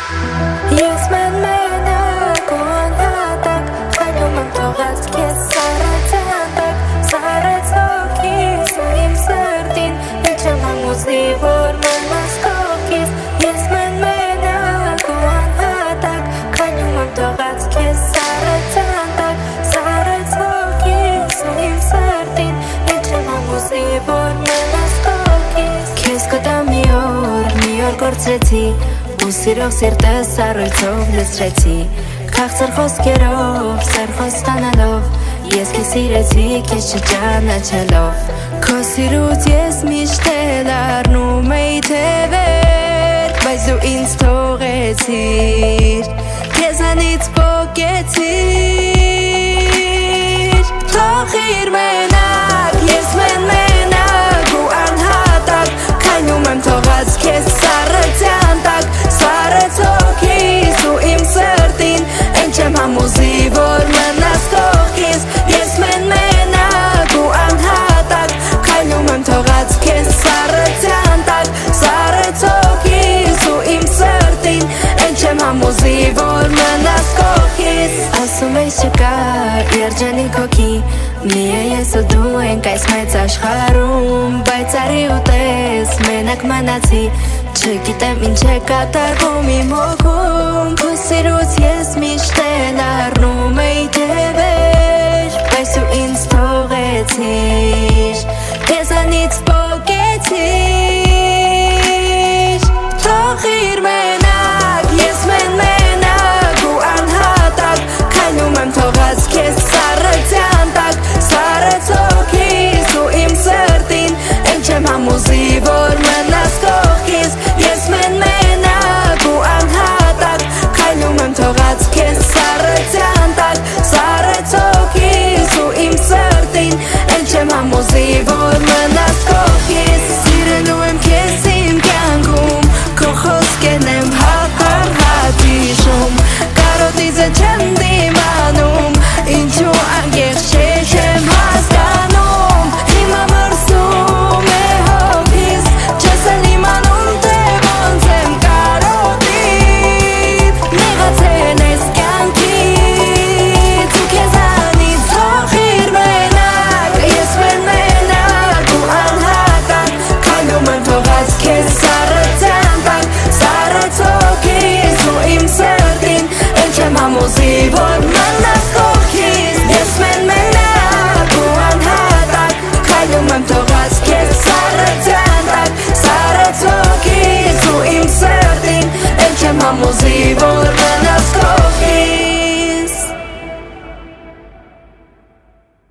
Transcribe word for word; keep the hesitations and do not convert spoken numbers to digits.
Ես մեն մենակ ու անհատակ Խայնում եմ թողած քեզ սառեցանդակ Սառեց հոգիս ու իմ սրտին Ինչ եմ համոզի, որ մնաս կողքիս Ես մեն մենակ ու անհատակ Խայնում եմ թողած քեզ սառեցանդակ Սառեց հոգիս ու իմ սրտին Ինչ եմ համոզի, որ մնաս կողքիս Քեզ կտա մի օր, մի օր կործրեցի ու սիրող սիրտս առույցով լցրեցի Քաղցր խոսքերով, սեր խոստանալով Ես քեզ սիրեցի, քեզ չճանաչելով Քո սիրուց ես միշտ էլ առնում էի թևեր Բայց դու ինձ թողեցիր Քեզանից պոկեցիր Թողիր մենակ, ես մեն մենակ ու անհատակ Քայնում եմ թողած քեզ սառեցանդակ Սառեց հոգիս ու իմ սրտին Ինչ եմ համոզի, որ մնաս կողքիս Ես մեն մենակ ու անհատակ Քայնում եմ թողած քեզ սառեցանդակ Սառեց հոգիս ու իմ սրտին Ինչ եմ համոզի, որ մնաս կողքիս Ասում ես չկա երջանիկ հոգի Միե ես ու դու ենք այս մեծ աշխարհում Բայց արի ու տես մենակ մնացի Չգիտեմ ինչ է կատարվում իմ հոգում Քո սիրուց ես միշտ էլ առնում էի թևեր Բայց դու ինձ թողեցիր Քեզանից պոկեցիր Թողիր մենակ, ես մեն մենակ ու անհատակ Քայնում եմ թողած քեզ սառեցանդակ Սառեց հոգիս ու իմ սրտին Ինչ եմ համոզի, որ մնաս կողքիս Ես մեն մենակ ու անհատակ Քայնում եմ թողած քեզ սառեցանդակ Սառեց հոգիս ու իմ սրտին Ինչ եմ համոզի, որ մնաս կողքիս Սիրելու եմ քեզ իմ կյանքում Քո խոսքերն եմ հատ-հատ հիշում Կարոտիձը չեմ դիմանում Ինչու անկեղծ չեմ հասկանում Հիմա մրսում է հոգիս Չես էլ իմանում թե ոնց եմ կարոտիվ Նեղացել ես կյանքից ու քեզանից թողիր մենակ Ես մեն մենակ ու անհատակ Քայնում եմ թողած քեզ սառեցանդակ Սառեց հոգիս ու իմ սրտին Ինչ եմ համոզի, որ մնաս կողքիս Ես մեն մենակ ու անհատակ Քայնում եմ թողած քեզ սառեցանդակ Սառեց հոգիս ու իմ սրտին Ինչ եմ համոզի, որ